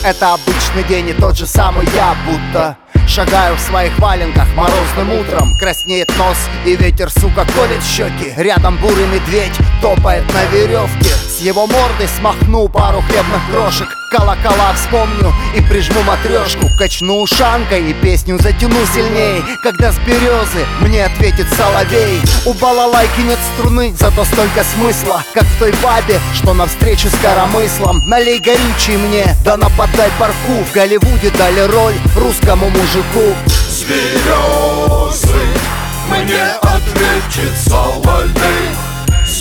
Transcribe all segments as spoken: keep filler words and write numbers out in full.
это обычный день и тот же самый я будто шагаю в своих валенках морозным утром. Краснеет нос и ветер, сука, колет щеки. Рядом бурый медведь топает на веревке. С его морды смахну пару хлебных крошек. Колокола вспомню и прижму матрешку. Качну ушанкой и песню затяну сильней. Когда с березы мне ответит соловей. У балалайки нет струны, зато столько смысла, как в той бабе, что навстречу с коромыслом. Налей горючий мне, да нападай парку. В Голливуде дали роль русскому мужику. С березы мне ответит соловей. С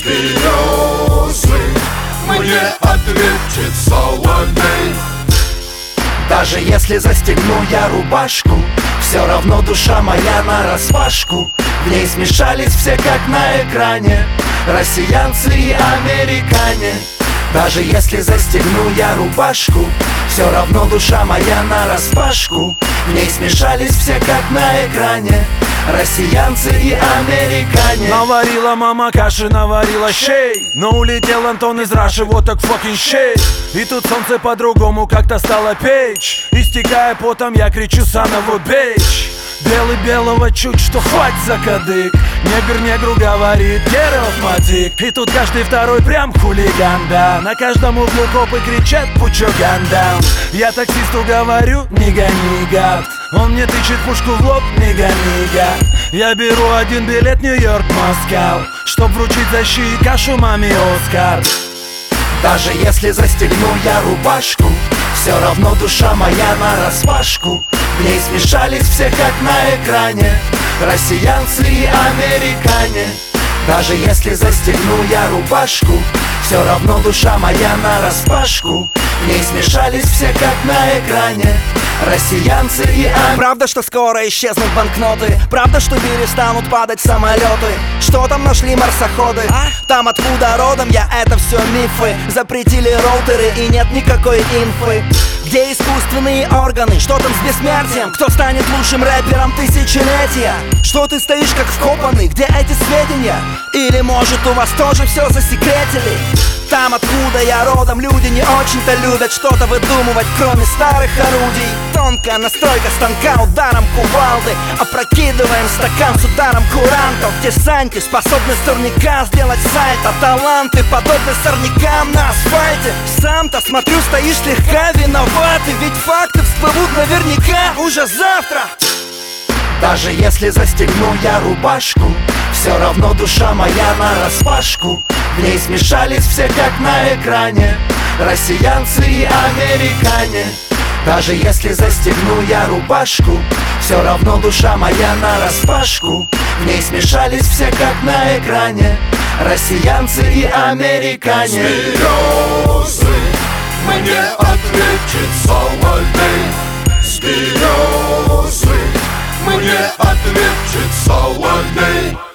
березы мне ответит соловей. Даже если застегну я рубашку, все равно душа моя нараспашку. В ней смешались все, как на экране, россиянцы и американе. Даже если застегну я рубашку, все равно душа моя нараспашку. В ней смешались все, как на экране, россиянцы и американе. Наварила мама каши, наварила щей, но улетел Антон из Раши, вот так fucking shit. И тут солнце по-другому как-то стало печь. Истекая потом, я кричу: Санову бейч. Белый белого чуть, что хватит за кадык. Негр негру говорит: get off my dick. И тут каждый второй прям хулиган, да. На каждом углу копы кричат: put your gun down. Я таксисту говорю: не гони, гад. Он мне тычет пушку в лоб: не гони, гад. Я беру один билет Нью-Йорк, Москва, чтоб вручить за щи и кашу маме Оскар. Даже если застегну я рубашку, все равно душа моя нараспашку. В ней смешались все, как на экране, россиянцы и американе. Даже если застегну я рубашку, все равно душа моя нараспашку. В ней смешались все, как на экране, россиянцы и американе. Правда, что скоро исчезнут банкноты? Правда, что перестанут падать самолеты? Что там нашли марсоходы? А? Там, откуда родом я, это все мифы. Запретили роутеры и нет никакой инфы. Где искусственные органы? Что там с бессмертием? Кто станет лучшим рэпером тысячелетия? Что ты стоишь как вкопанный? Где эти сведения? Или может у вас тоже все засекретили? Там, откуда я родом, люди не очень-то любят что-то выдумывать, кроме старых орудий. Тонкая настройка станка ударом кувалды. Опрокидываем стакан с ударом курантов. Где Санти способны с турника сделать сайт. А таланты подобны сорнякам на асфальте. Сам-то, смотрю, стоишь слегка виноватый. Ведь факты всплывут наверняка уже завтра. Даже если застегну я рубашку, все равно душа моя нараспашку. В ней смешались все, как на экране, россиянцы и американе. Даже если застегну я рубашку, все равно душа моя нараспашку. В ней смешались все, как на экране, россиянцы и американе. С березы мне ответит соловей. С березы мне ответит соловей.